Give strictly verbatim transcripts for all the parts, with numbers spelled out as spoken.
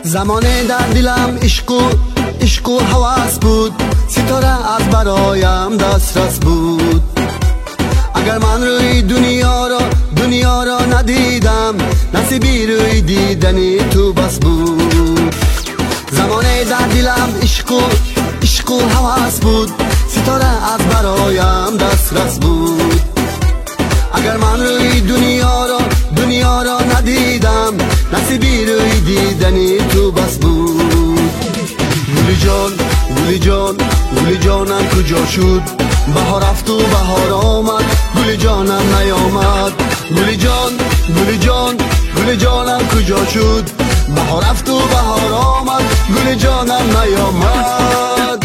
زمان در دلم عشق و عشق و هوس بود، ستاره از برایم دسترس بود. اگر من روی دنیا را دنیا را ندیدم، نصیبی روی دیدنی تو بس بود. زمان در دلم عشق و عشق و هوس بود، ستاره از برایم دسترس بود. اگر من روی دنیا را دنیا را ندیدم، نصیبی روی دیدنی تو بس بود. گلی جان گلی جان گلی جانم کجا شد؟ بهار رفت و بهار آمد، گلی جانم نیامد. گلی جان گلی جان گلی جانم کجا شد؟ بهار رفت و بهار آمد، گلی جانم نیامد.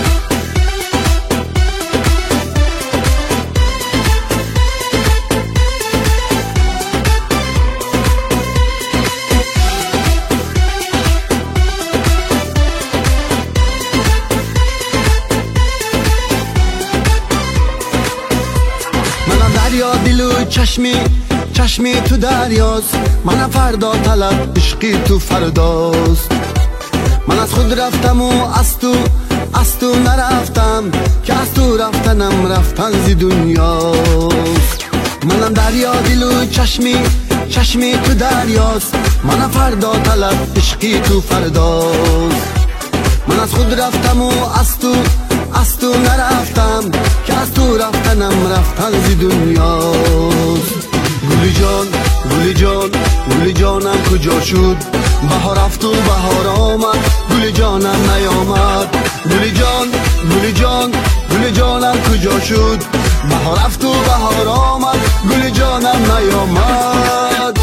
دریا دل و چشمی چشمی تو دریاست، من فردا طلب عشقی تو فرداست. من از خود رفتم و از تو از تو نرفتم، که از تو رفتنم رفتن زی دنیاست. منم دریا دل و چشمی چشمی تو دریاست، من فردا طلب عشقی تو فرداست. من از خود رفتم و از تو از تو نرفتم، که از تو رفتنم رفتن زی دنیاست. گلی جان گلی جان گلی جانم کجا شد؟ بهار رفت و بهار آمد، گلی جانم نیامد. گلی جان گلی جان گلی جانم کجا شد؟ بهار رفت و بهار آمد، گلی جانم نیامد.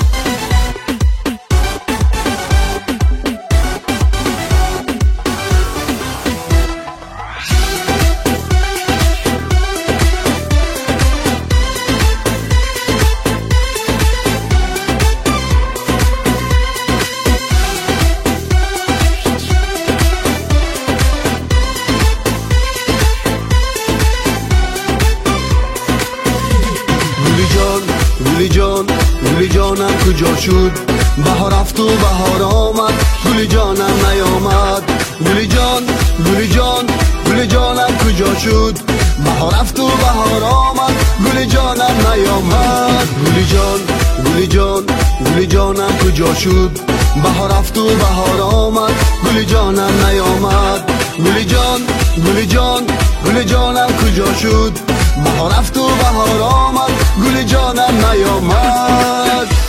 گلی جان گلی جانم کجا شد؟ بهار رفت و بهار آمد، گلی جانم نیامد. گلی جان گلی جان گلی جانم کجا شد؟ بهار رفت و بهار آمد، گلی جانم نیامد. گلی جان گلی جان گلی جانم کجا شد؟ بهار رفت و بهار آمد، گلی جانم نیامد. گلی جان گلی جان گلی جانم کجا شد؟ بهار رفت و بهار آمد، گلی جانم نیامد.